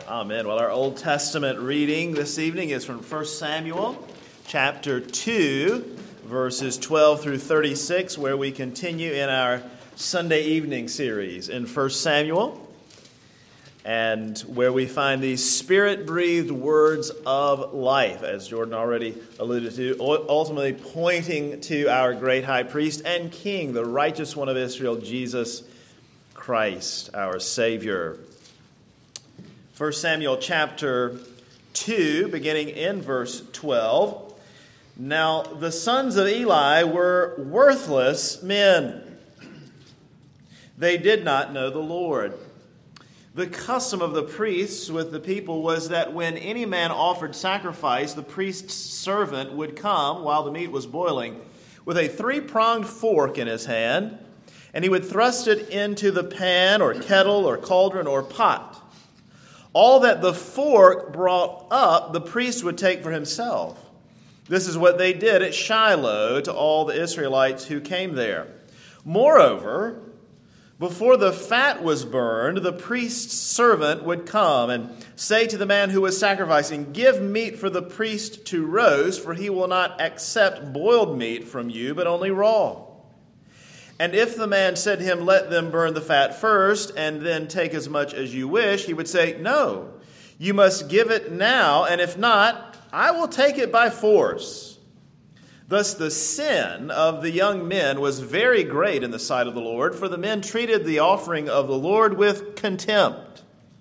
Amen. Well, our Old Testament reading this evening is from 1 Samuel chapter 2, verses 12 through 36, where we continue in our Sunday evening series in 1 Samuel, and where we find these Spirit-breathed words of life, as Jordan already alluded to, ultimately pointing to our great high priest and king, the righteous one of Israel, Jesus Christ, our Savior. 1 Samuel chapter 2, beginning in verse 12. Now the sons of Eli were worthless men. They did not know the Lord. The custom of the priests with the people was that when any man offered sacrifice, the priest's servant would come while the meat was boiling with a three-pronged fork in his hand, and he would thrust it into the pan or kettle or cauldron or pot. All that the fork brought up, the priest would take for himself. This is what they did at Shiloh to all the Israelites who came there. Moreover, before the fat was burned, the priest's servant would come and say to the man who was sacrificing, "Give meat for the priest to roast, for he will not accept boiled meat from you, but only raw." And if the man said to him, "Let them burn the fat first, and then take as much as you wish," he would say, "No, you must give it now, and if not, I will take it by force." Thus the sin of the young men was very great in the sight of the Lord, for the men treated the offering of the Lord with contempt.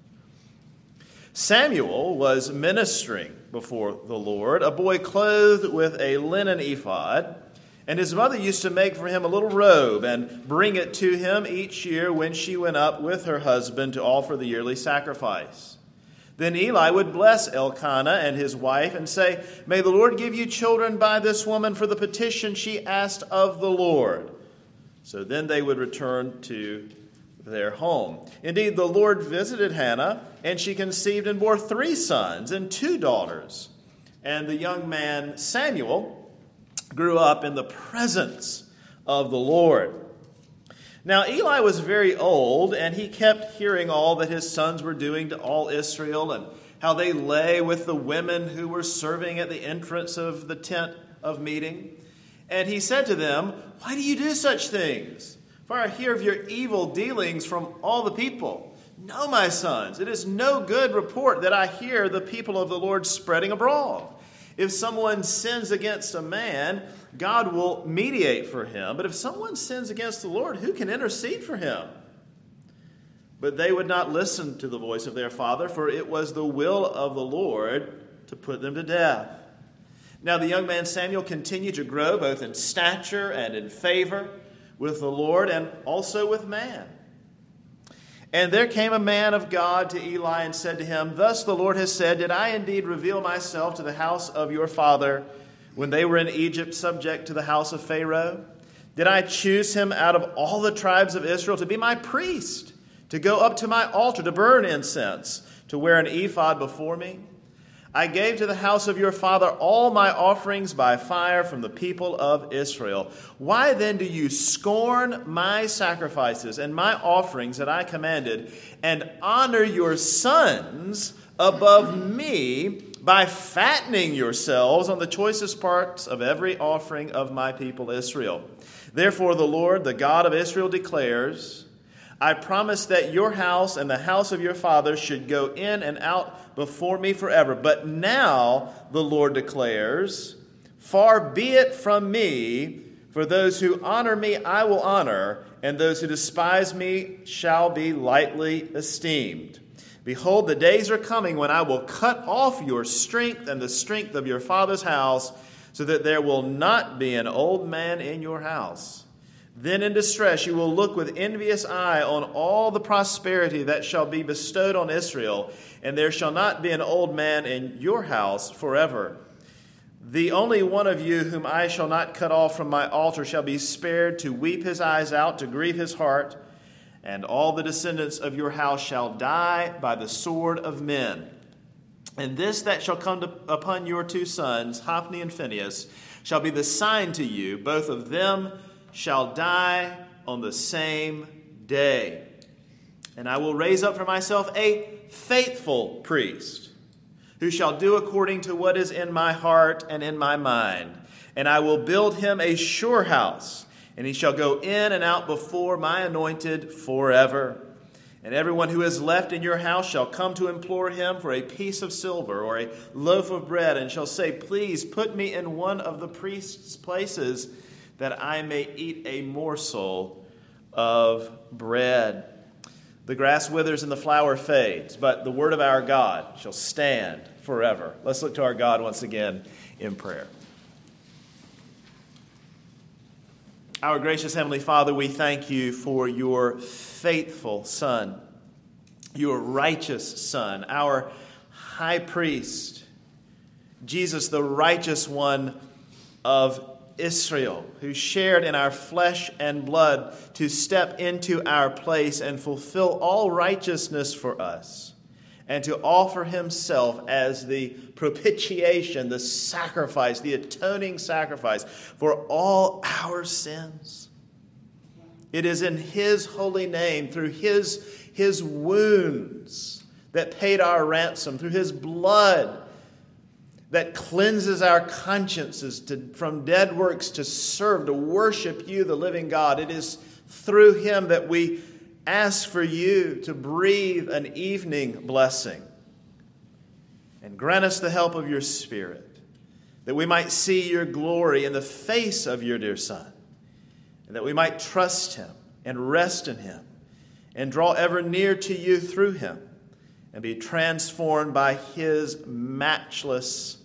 Samuel was ministering before the Lord, a boy clothed with a linen ephod, and his mother used to make for him a little robe and bring it to him each year when she went up with her husband to offer the yearly sacrifice. Then Eli would bless Elkanah and his wife and say, "May the Lord give you children by this woman for the petition she asked of the Lord." So then they would return to their home. Indeed, the Lord visited Hannah, and she conceived and bore 3 sons and 2 daughters. And the young man Samuel grew up in the presence of the Lord. Now Eli was very old, and he kept hearing all that his sons were doing to all Israel, and how they lay with the women who were serving at the entrance of the tent of meeting. And he said to them, "Why do you do such things? For I hear of your evil dealings from all the people. No, my sons, it is no good report that I hear the people of the Lord spreading abroad. If someone sins against a man, God will mediate for him. But if someone sins against the Lord, who can intercede for him?" But they would not listen to the voice of their father, for it was the will of the Lord to put them to death. Now the young man Samuel continued to grow both in stature and in favor with the Lord and also with man. And there came a man of God to Eli and said to him, "Thus the Lord has said, did I indeed reveal myself to the house of your father when they were in Egypt subject to the house of Pharaoh? Did I choose him out of all the tribes of Israel to be my priest, to go up to my altar, to burn incense, to wear an ephod before me? I gave to the house of your father all my offerings by fire from the people of Israel. Why then do you scorn my sacrifices and my offerings that I commanded, and honor your sons above me by fattening yourselves on the choicest parts of every offering of my people Israel? Therefore the Lord, the God of Israel, declares, I promised that your house and the house of your father should go in and out before me forever. But now, the Lord declares, far be it from me, for those who honor me I will honor, and those who despise me shall be lightly esteemed. Behold, the days are coming when I will cut off your strength and the strength of your father's house, so that there will not be an old man in your house. Then in distress you will look with envious eye on all the prosperity that shall be bestowed on Israel, and there shall not be an old man in your house forever. The only one of you whom I shall not cut off from my altar shall be spared to weep his eyes out, to grieve his heart, and all the descendants of your house shall die by the sword of men. And this that shall come upon your 2 sons, Hophni and Phinehas, shall be the sign to you, both of them shall die on the same day. And I will raise up for myself a faithful priest, who shall do according to what is in my heart and in my mind. And I will build him a sure house, and he shall go in and out before my anointed forever. And everyone who is left in your house shall come to implore him for a piece of silver or a loaf of bread, and shall say, Please put me in one of the priest's places, that I may eat a morsel of bread. The grass withers and the flower fades, but the word of our God shall stand forever. Let's look to our God once again in prayer. Our gracious Heavenly Father, we thank you for your faithful Son, your righteous Son, our high priest, Jesus, the righteous one of Israel, who shared in our flesh and blood to step into our place and fulfill all righteousness for us, and to offer himself as the propitiation, the sacrifice, the atoning sacrifice for all our sins. It is in his holy name, through his wounds that paid our ransom, through his blood that cleanses our consciences from dead works to serve, to worship you, the living God. It is through him that we ask for you to breathe an evening blessing and grant us the help of your Spirit, that we might see your glory in the face of your dear Son, and that we might trust him and rest in him and draw ever near to you through him and be transformed by his matchless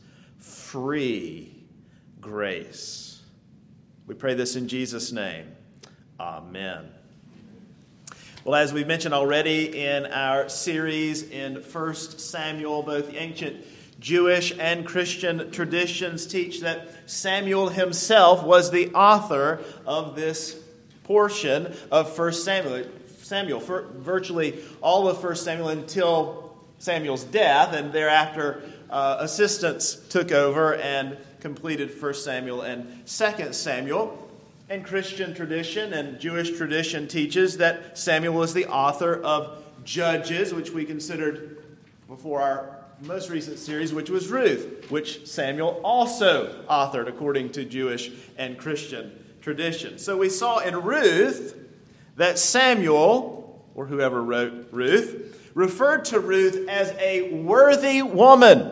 free grace. We pray this in Jesus' name. Amen. Well, as we mentioned already in our series in 1 Samuel, both the ancient Jewish and Christian traditions teach that Samuel himself was the author of this portion of 1 Samuel, for virtually all of 1 Samuel until Samuel's death, and thereafter assistants took over and completed 1 Samuel and 2 Samuel. And Christian tradition and Jewish tradition teaches that Samuel was the author of Judges, which we considered before our most recent series, which was Ruth, which Samuel also authored according to Jewish and Christian tradition. So we saw in Ruth that Samuel, or whoever wrote Ruth, referred to Ruth as a worthy woman,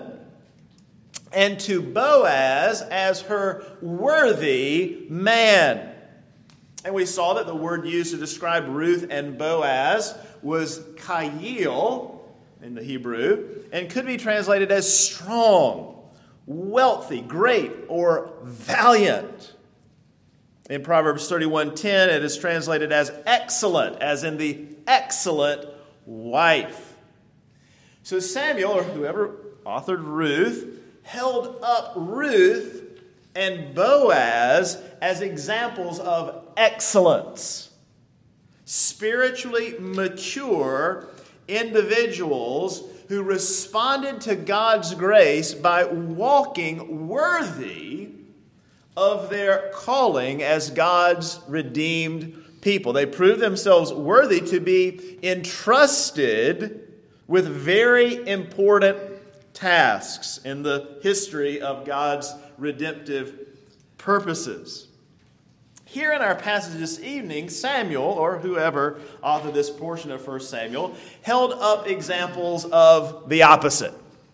and to Boaz as her worthy man. And we saw that the word used to describe Ruth and Boaz was chayil in the Hebrew, and could be translated as strong, wealthy, great, or valiant. In Proverbs 31:10, it is translated as excellent, as in the excellent wife. So Samuel, or whoever authored Ruth, held up Ruth and Boaz as examples of excellence. Spiritually mature individuals who responded to God's grace by walking worthy of their calling as God's redeemed people. They proved themselves worthy to be entrusted with very important tasks in the history of God's redemptive purposes. Here in our passage this evening, Samuel, or whoever authored this portion of 1 Samuel, held up examples of the opposite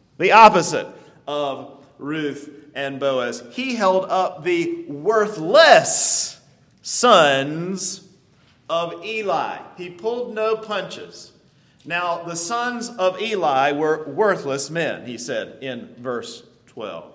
of Ruth and Boaz. He held up the worthless sons of Eli. He pulled no punches. Now, the sons of Eli were worthless men, he said in verse 12.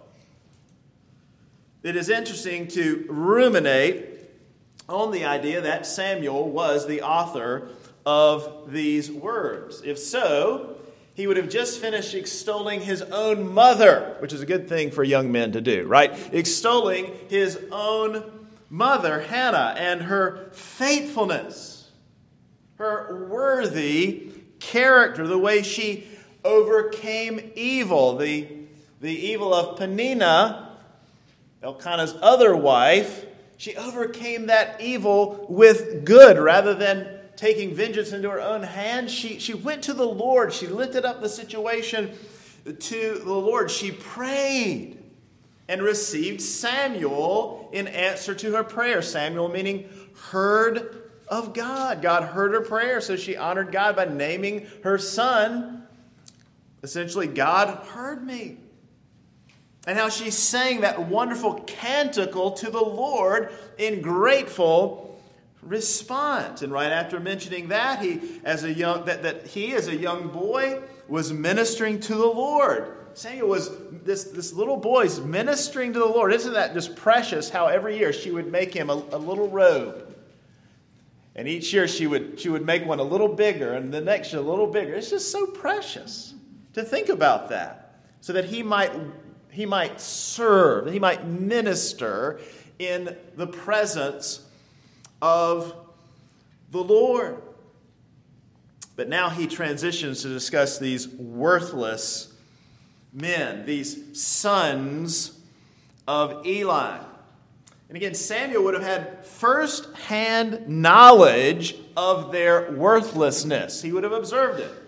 It is interesting to ruminate on the idea that Samuel was the author of these words. If so, he would have just finished extolling his own mother, which is a good thing for young men to do, right? Extolling his own mother, Hannah, and her faithfulness, her worthy character, the way she overcame evil, the evil of Peninnah, Elkanah's other wife. She overcame that evil with good rather than taking vengeance into her own hands, she went to the Lord. She lifted up the situation to the Lord. She prayed and received Samuel in answer to her prayer. Samuel meaning heard of God. God heard her prayer, so she honored God by naming her son. Essentially, God heard me. And how she sang that wonderful canticle to the Lord in grateful response. And right after mentioning that, he as a young boy was ministering to the Lord. Samuel was this little boy's ministering to the Lord. Isn't that just precious how every year she would make him a little robe? And each year she would make one a little bigger, and the next year a little bigger. It's just so precious to think about that, so that he might serve, that he might minister in the presence of the Lord. But now he transitions to discuss these worthless men, these sons of Eli. And again, Samuel would have had first-hand knowledge of their worthlessness. He would have observed it.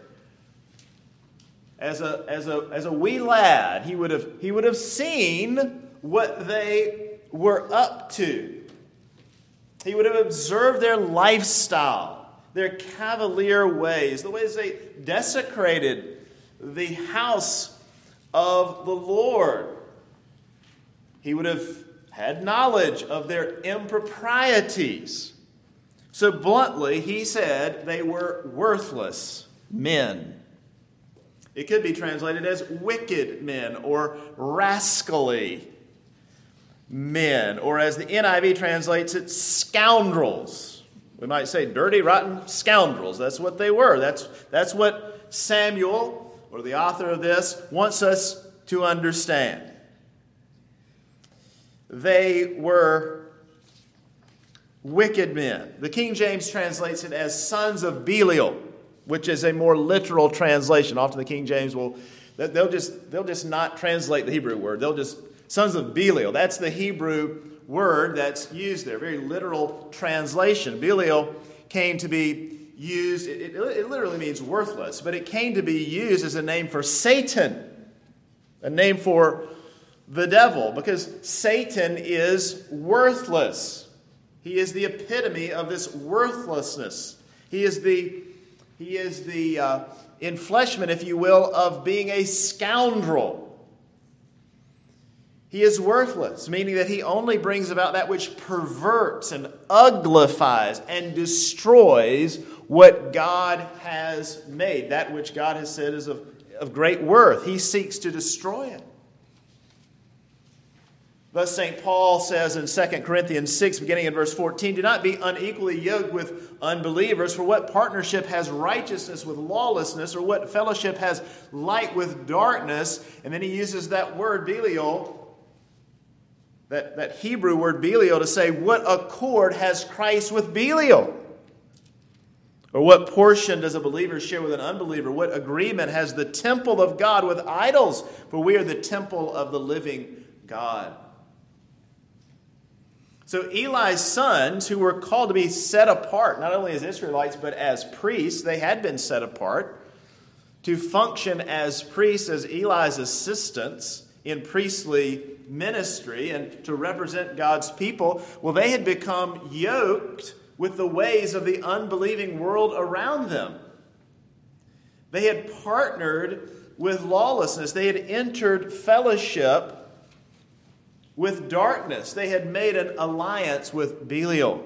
As a wee lad, he would have seen what they were up to. He would have observed their lifestyle, their cavalier ways, the ways they desecrated the house of the Lord. He would have had knowledge of their improprieties. So bluntly, he said they were worthless men. It could be translated as wicked men or rascally men, or as the NIV translates it, scoundrels. We might say dirty, rotten scoundrels. That's what they were. That's what Samuel, or the author of this, wants us to understand. They were wicked men. The King James translates it as sons of Belial, which is a more literal translation. Often the King James they'll just not translate the Hebrew word. They'll just sons of Belial. That's the Hebrew word that's used there. Very literal translation. Belial came to be used. It literally means worthless, but it came to be used as a name for Satan, a name for the devil, because Satan is worthless. He is the epitome of this worthlessness. He is the enfleshment, if you will, of being a scoundrel. He is worthless, meaning that he only brings about that which perverts and uglifies and destroys what God has made, that which God has said is of great worth. He seeks to destroy it. Thus St. Paul says in 2 Corinthians 6, beginning in verse 14, do not be unequally yoked with unbelievers, for what partnership has righteousness with lawlessness, or what fellowship has light with darkness? And then he uses that word Belial, that Hebrew word Belial, to say, what accord has Christ with Belial? Or what portion does a believer share with an unbeliever? What agreement has the temple of God with idols? For we are the temple of the living God. So Eli's sons, who were called to be set apart, not only as Israelites, but as priests, they had been set apart to function as priests, as Eli's assistants in priestly ministry and to represent God's people. Well, they had become yoked with the ways of the unbelieving world around them. They had partnered with lawlessness. They had entered fellowship with darkness. They had made an alliance with Belial.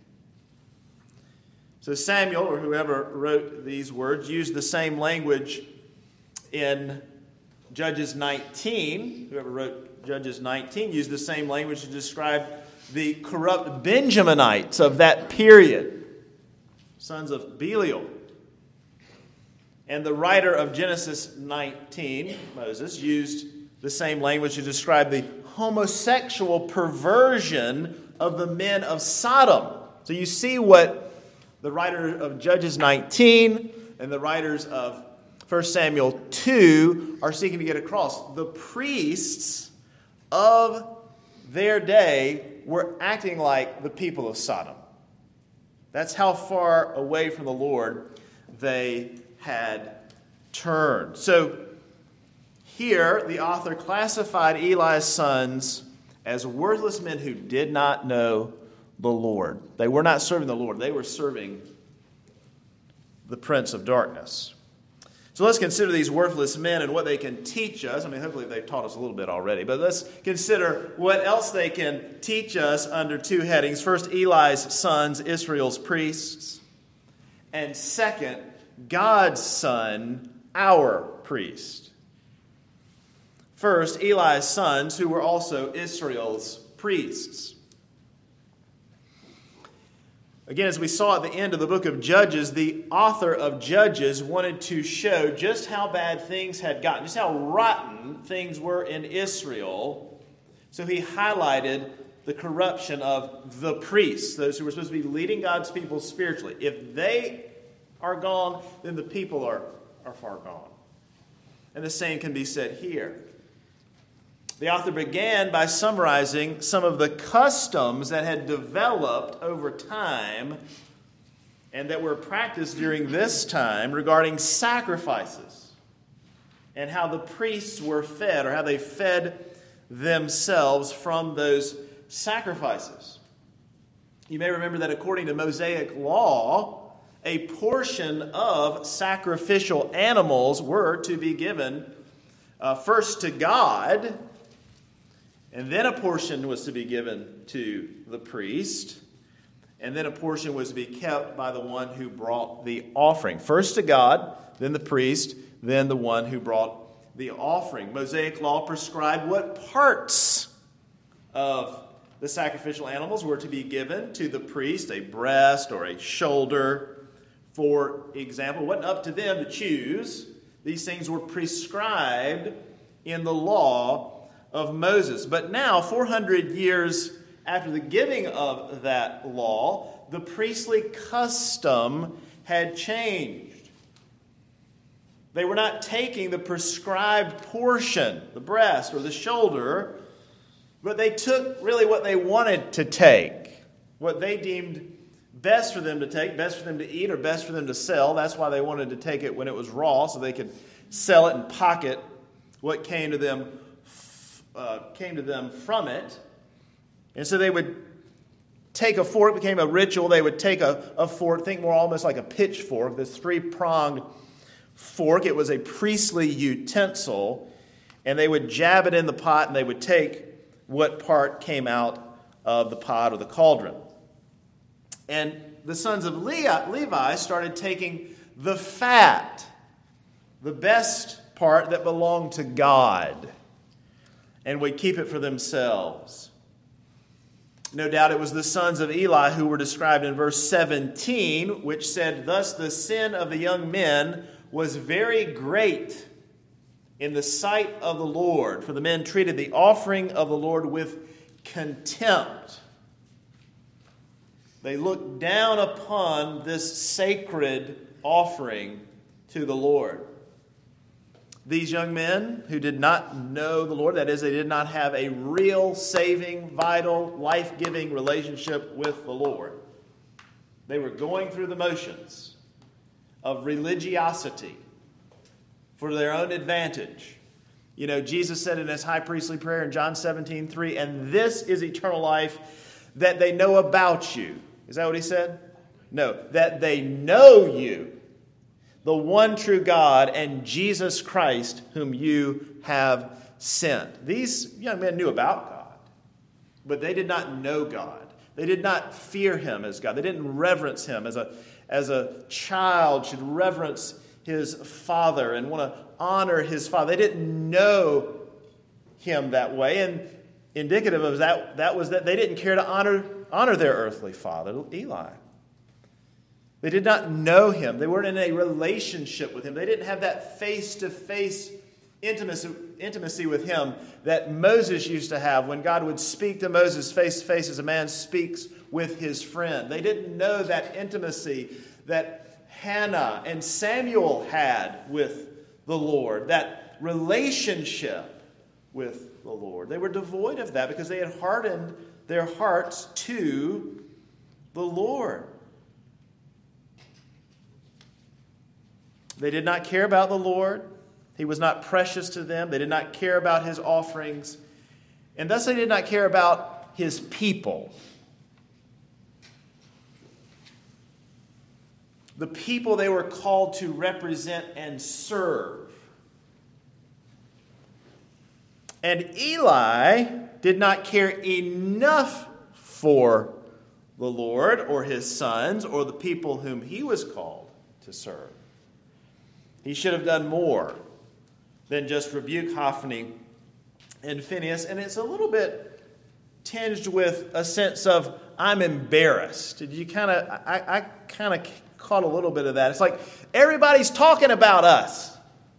So Samuel, or whoever wrote these words, used the same language in Judges 19. Whoever wrote Judges 19 used the same language to describe the corrupt Benjaminites of that period, sons of Belial. And the writer of Genesis 19, Moses, used the same language to describe the homosexual perversion of the men of Sodom. So you see what the writer of Judges 19 and the writers of 1 Samuel 2 are seeking to get across. The priests of their day were acting like the people of Sodom. That's how far away from the Lord they had turned. So here, the author classified Eli's sons as worthless men who did not know the Lord. They were not serving the Lord. They were serving the prince of darkness. So let's consider these worthless men and what they can teach us. I mean, hopefully they've taught us a little bit already. But let's consider what else they can teach us under two headings. First, Eli's sons, Israel's priests. And second, God's son, our priest. First, Eli's sons, who were also Israel's priests. Again, as we saw at the end of the book of Judges, the author of Judges wanted to show just how bad things had gotten, just how rotten things were in Israel. So he highlighted the corruption of the priests, those who were supposed to be leading God's people spiritually. If they are gone, then the people are far gone. And the same can be said here. The author began by summarizing some of the customs that had developed over time and that were practiced during this time regarding sacrifices and how the priests were fed, or how they fed themselves from those sacrifices. You may remember that according to Mosaic law, a portion of sacrificial animals were to be given first to God, and then a portion was to be given to the priest, and then a portion was to be kept by the one who brought the offering. First to God, then the priest, then the one who brought the offering. Mosaic law prescribed what parts of the sacrificial animals were to be given to the priest, a breast or a shoulder, for example. It wasn't up to them to choose. These things were prescribed in the law of Moses. But now, 400 years after the giving of that law, the priestly custom had changed. They were not taking the prescribed portion, the breast or the shoulder, but they took really what they wanted to take, what they deemed best for them to take, best for them to eat, or best for them to sell. That's why they wanted to take it when it was raw, so they could sell it and pocket what came to them from it. And so they would take a fork. It became a ritual. They would take a fork, think more almost like a pitchfork, this three-pronged fork. It was a priestly utensil, and they would jab it in the pot, and they would take what part came out of the pot or the cauldron. And the sons of Levi started taking the fat, the best part that belonged to God, and would keep it for themselves. No doubt it was the sons of Eli who were described in verse 17, which said, "Thus the sin of the young men was very great in the sight of the Lord, for the men treated the offering of the Lord with contempt." They looked down upon this sacred offering to the Lord. These young men who did not know the Lord, that is, they did not have a real, saving, vital, life-giving relationship with the Lord. They were going through the motions of religiosity for their own advantage. You know, Jesus said in his high priestly prayer in John 17:3, "And this is eternal life, that they know about you." Is that what he said? No, that they know you, the one true God, and Jesus Christ, whom you have sent. These young men knew about God, but they did not know God. They did not fear him as God. They didn't reverence him as a child should reverence his father and want to honor his father. They didn't know him that way, and indicative of that was that they didn't care to honor their earthly father, Eli. They did not know him. They weren't in a relationship with him. They didn't have that face-to-face intimacy with him that Moses used to have when God would speak to Moses face-to-face as a man speaks with his friend. They didn't know that intimacy that Hannah and Samuel had with the Lord, that relationship with the Lord. They were devoid of that because they had hardened their hearts to the Lord. They did not care about the Lord. He was not precious to them. They did not care about his offerings. And thus they did not care about his people. The people they were called to represent and serve. And Eli did not care enough for the Lord or his sons or the people whom he was called to serve. He should have done more than just rebuke Hophni and Phinehas. And it's a little bit tinged with a sense of, I'm embarrassed. Did you I kind of caught a little bit of that. It's like, everybody's talking about us.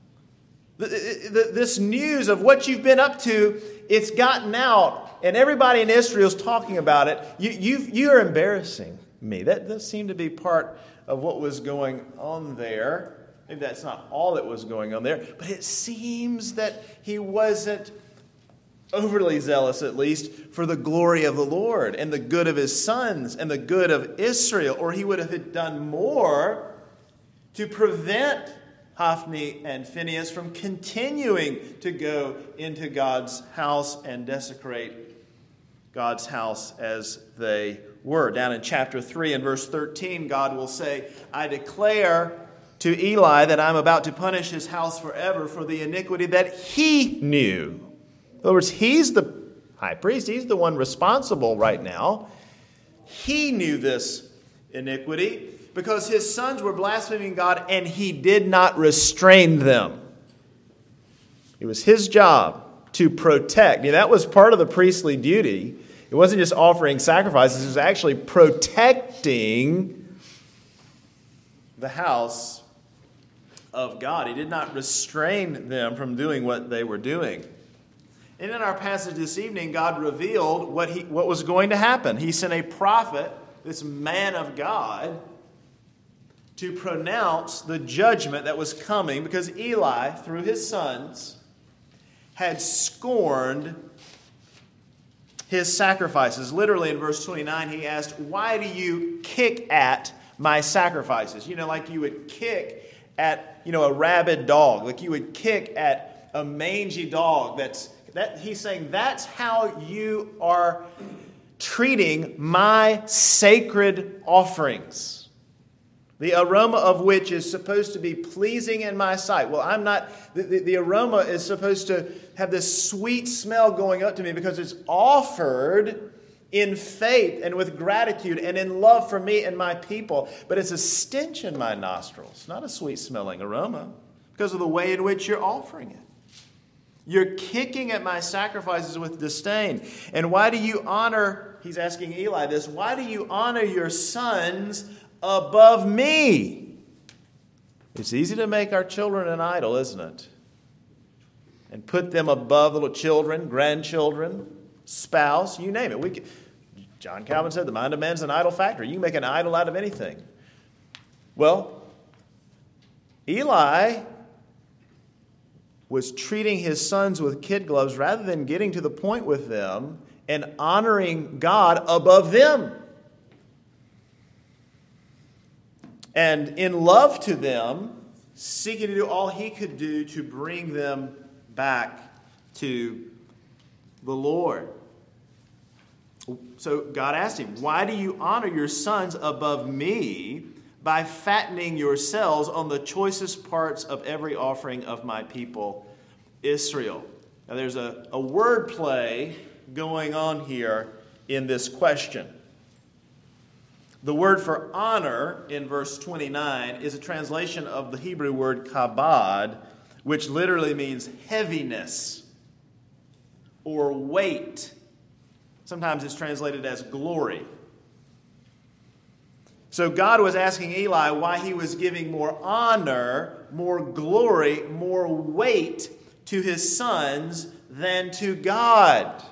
This news of what you've been up to, it's gotten out, and everybody in Israel's talking about it. You're embarrassing me. That does seem to be part of what was going on there. Maybe that's not all that was going on there, but it seems that he wasn't overly zealous, at least, for the glory of the Lord and the good of his sons and the good of Israel, or he would have done more to prevent Hophni and Phinehas from continuing to go into God's house and desecrate God's house as they were. Down in chapter 3 and verse 13, God will say, I declare to Eli that I'm about to punish his house forever for the iniquity that he knew. In other words, he's the high priest. He's the one responsible right now. He knew this iniquity because his sons were blaspheming God and he did not restrain them. It was his job to protect. That was part of the priestly duty. It wasn't just offering sacrifices. It was actually protecting the house of God. He did not restrain them from doing what they were doing. And in our passage this evening, God revealed what was going to happen. He sent a prophet, this man of God, to pronounce the judgment that was coming because Eli, through his sons, had scorned his sacrifices. Literally in verse 29, he asked, why do you kick at my sacrifices? Like you would kick at, a rabid dog. Like you would kick at a mangy dog he's saying that's how you are treating my sacred offerings, the aroma of which is supposed to be pleasing in my sight. Well, I'm not, the aroma is supposed to have this sweet smell going up to me because it's offered in faith and with gratitude and in love for me and my people. But it's a stench in my nostrils, not a sweet smelling aroma, because of the way in which you're offering it. You're kicking at my sacrifices with disdain. And why do you honor, he's asking Eli this, why do you honor your sons above me? It's easy to make our children an idol, isn't it? And put them above little children, grandchildren, spouse, you name it. John Calvin said the mind of man is an idol factory. You can make an idol out of anything. Well, Eli was treating his sons with kid gloves rather than getting to the point with them and honoring God above them. And in love to them, seeking to do all he could do to bring them back to the Lord. So God asked him, why do you honor your sons above me by fattening yourselves on the choicest parts of every offering of my people Israel? Now there's a word play going on here in this question. The word for honor in verse 29 is a translation of the Hebrew word kabod, which literally means heaviness or weight. Sometimes it's translated as glory. So God was asking Eli why he was giving more honor, more glory, more weight to his sons than to God.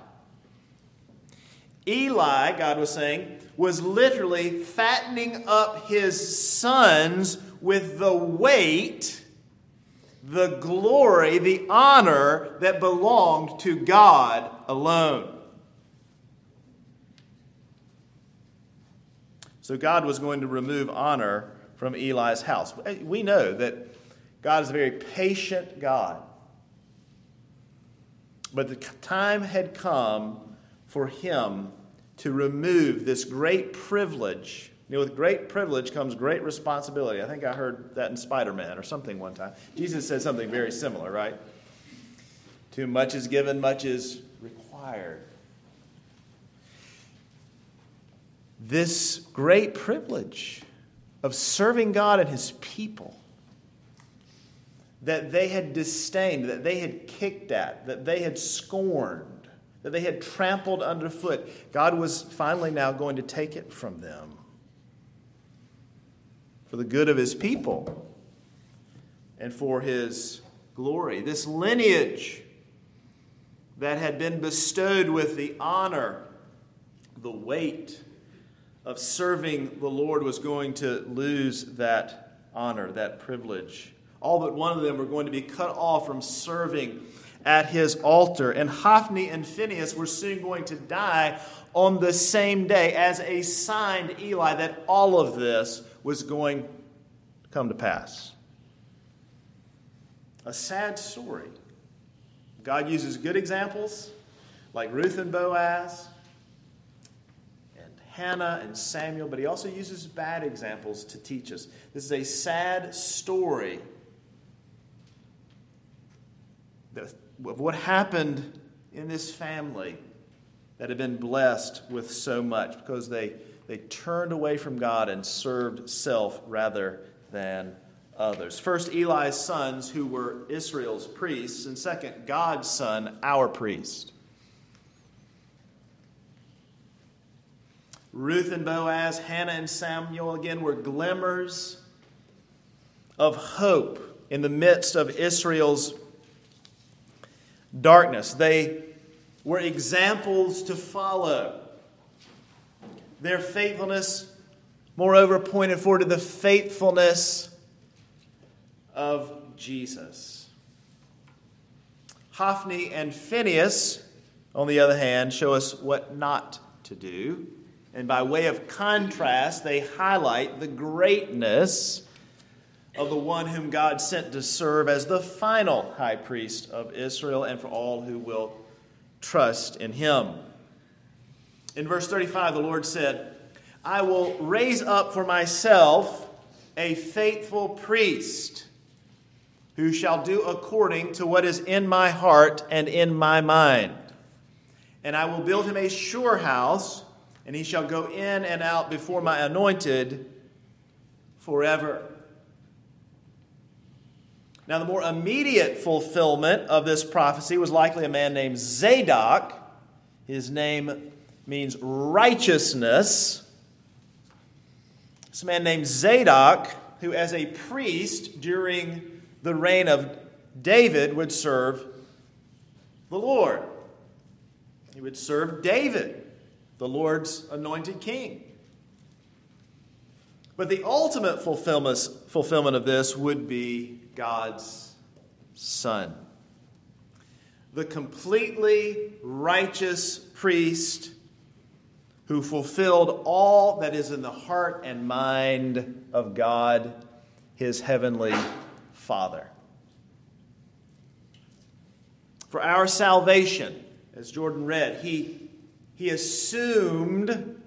Eli, God was saying, was literally fattening up his sons with the weight, the glory, the honor that belonged to God alone. So God was going to remove honor from Eli's house. We know that God is a very patient God. But the time had come for him to remove this great privilege. With great privilege comes great responsibility. I think I heard that in Spider-Man or something one time. Jesus said something very similar, right? Too much is given, much is required. This great privilege of serving God and his people that they had disdained, that they had kicked at, that they had scorned, that they had trampled underfoot, God was finally now going to take it from them for the good of his people and for his glory. This lineage that had been bestowed with the honor, the weight of serving the Lord was going to lose that honor, that privilege. All but one of them were going to be cut off from serving at his altar. And Hophni and Phinehas were soon going to die on the same day as a sign to Eli that all of this was going to come to pass. A sad story. God uses good examples like Ruth and Boaz and Hannah and Samuel, but he also uses bad examples to teach us. This is a sad story of what happened in this family that had been blessed with so much because they turned away from God and served self rather than others. First, Eli's sons, who were Israel's priests, and second, God's son, our priest. Ruth and Boaz, Hannah and Samuel, again, were glimmers of hope in the midst of Israel's darkness. They were examples to follow. Their faithfulness, moreover, pointed forward to the faithfulness of Jesus. Hophni and Phinehas, on the other hand, show us what not to do. And by way of contrast, they highlight the greatness of the one whom God sent to serve as the final high priest of Israel and for all who will trust in him. In verse 35, the Lord said, I will raise up for myself a faithful priest who shall do according to what is in my heart and in my mind. And I will build him a sure house, and he shall go in and out before my anointed forever. Now, the more immediate fulfillment of this prophecy was likely a man named Zadok. His name means righteousness. This man named Zadok, who as a priest during the reign of David would serve the Lord. He would serve David, the Lord's anointed king. But the ultimate fulfillment of this would be God's Son. The completely righteous priest who fulfilled all that is in the heart and mind of God, his heavenly Father. For our salvation, as Jordan read, he assumed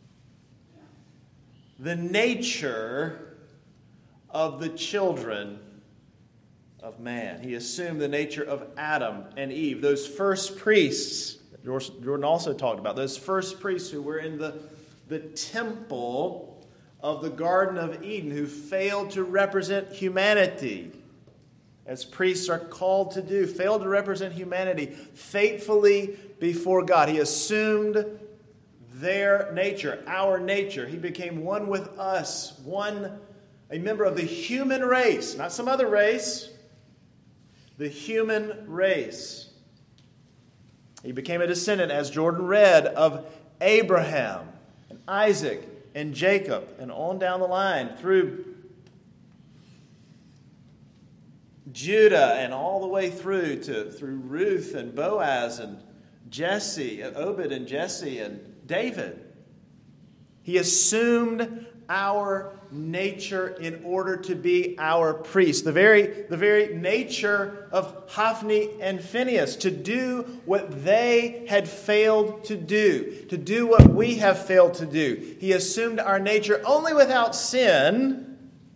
the nature of the children of man. He assumed the nature of Adam and Eve, those first priests that Jordan also talked about, those first priests who were in the temple of the Garden of Eden, who failed to represent humanity, as priests are called to do, failed to represent humanity faithfully before God. He assumed their nature, our nature. He became one with us, a member of the human race, not some other race, the human race. He became a descendant, as Jordan read, of Abraham and Isaac and Jacob, and on down the line through Judah and all the way through Ruth and Boaz and Jesse, Obed and Jesse and David. He assumed our nature in order to be our priest. The very nature of Hophni and Phinehas, to do what they had failed to do what we have failed to do. He assumed our nature only without sin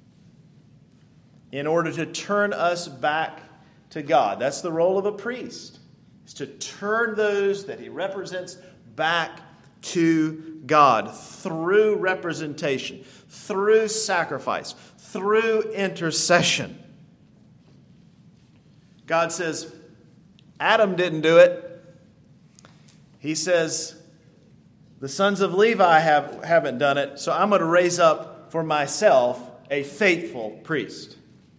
in order to turn us back to God. That's the role of a priest, is to turn those that he represents back to God through representation, through sacrifice, through intercession. God says, Adam didn't do it. He says, the sons of Levi haven't done it, so I'm going to raise up for myself a faithful priest.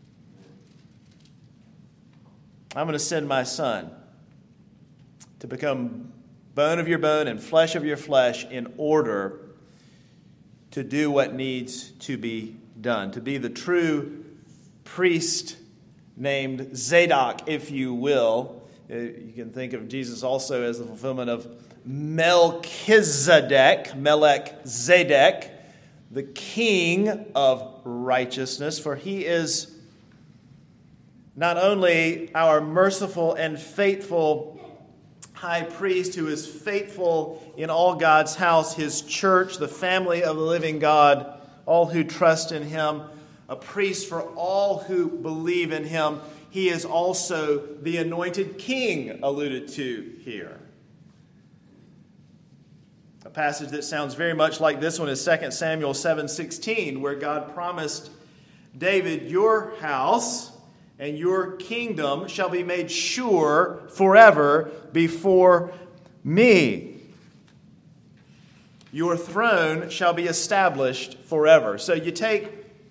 I'm going to send my son to become bone of your bone and flesh of your flesh in order to do what needs to be done, to be the true priest named Zadok, if you will. You can think of Jesus also as the fulfillment of Melchizedek, the king of righteousness, for he is not only our merciful and faithful high priest who is faithful in all God's house, his church, the family of the living God, all who trust in him, a priest for all who believe in him. He is also the anointed king alluded to here. A passage that sounds very much like this one is 2 Samuel 7:16, where God promised David, your house and your kingdom shall be made sure forever before me. Your throne shall be established forever. So you take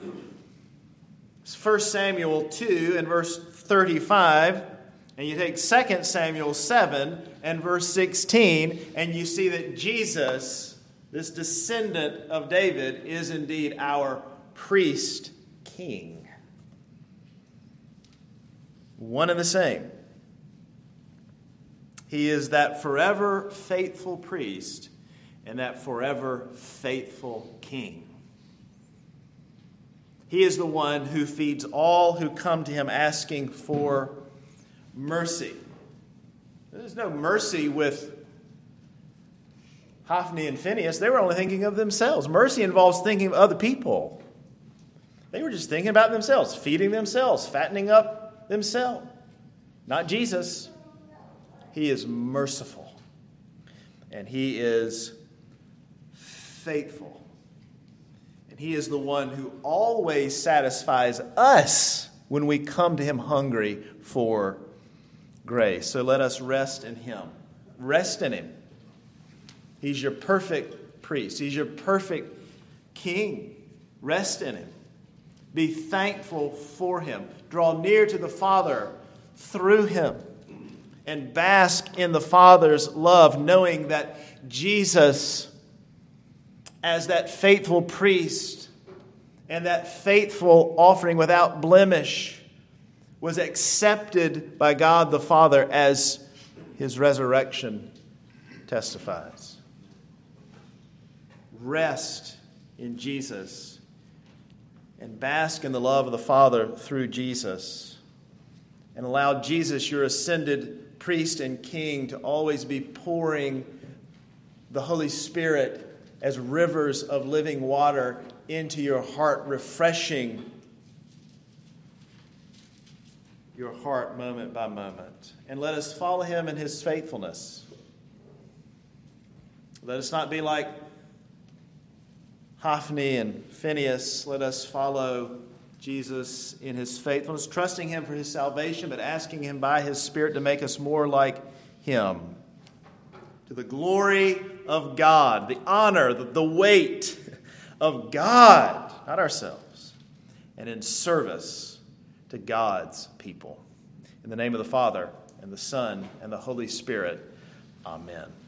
1 Samuel 2 and verse 35, and you take 2 Samuel 7 and verse 16, and you see that Jesus, this descendant of David, is indeed our priest king. One and the same. He is that forever faithful priest and that forever faithful king. He is the one who feeds all who come to him asking for mercy. There's no mercy with Hophni and Phinehas. They were only thinking of themselves. Mercy involves thinking of other people. They were just thinking about themselves, feeding themselves, fattening up themselves. Not Jesus. He is merciful. And he is faithful. And he is the one who always satisfies us when we come to him hungry for grace. So let us rest in him. Rest in him. He's your perfect priest. He's your perfect king. Rest in him. Be thankful for him. Draw near to the Father through him. And bask in the Father's love, knowing that Jesus, as that faithful priest and that faithful offering without blemish, was accepted by God the Father as his resurrection testifies. Rest in Jesus and bask in the love of the Father through Jesus. And allow Jesus, your ascended priest and king, to always be pouring the Holy Spirit as rivers of living water into your heart, refreshing your heart moment by moment. And let us follow him in his faithfulness. Let us not be like Hophni and Phinehas. Let us follow Jesus in his faithfulness, trusting him for his salvation, but asking him by his Spirit to make us more like him. To the glory of God, the honor, the weight of God, not ourselves, and in service to God's people. In the name of the Father, and the Son, and the Holy Spirit, amen.